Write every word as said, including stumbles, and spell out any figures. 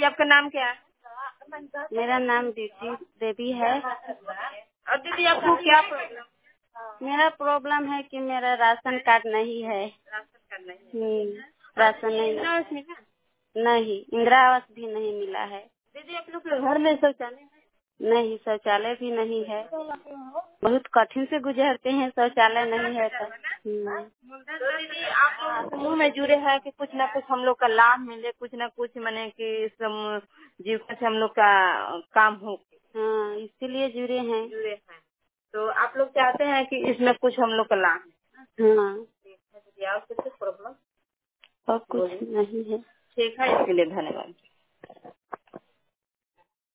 दीदी आपका नाम क्या है? मेरा नाम दीदी देवी है। और दीदी आपको क्या प्रॉब्लम? मेरा प्रॉब्लम है कि मेरा राशन कार्ड नहीं है। राशन कार्ड नहीं है। हम्म, राशन नहीं इंदिरा आवास मिला? नहीं, इंदिरा आवास भी नहीं मिला है। दीदी आप लोग के घर में शौचालय है? नहीं, शौचालय भी नहीं है। बहुत कठिन से गुजरते हैं, शौचालय नहीं है तो। हम्म। तो दीदी आप लोग समूह में जुड़े हैं कि कुछ ना कुछ हम लोग का लाभ मिले, कुछ ना कुछ माने कि समूह जीविका से हम लोग का काम हो। हाँ, इसीलिए जुड़े हैं। जुड़े हैं तो आप लोग चाहते हैं कि इसमें कुछ हम लोग का लाभ है। हाँ, ठीक है दीदी, और कुछ प्रॉब्लम और कुछ नहीं है। ठीक है, इसके लिए धन्यवाद।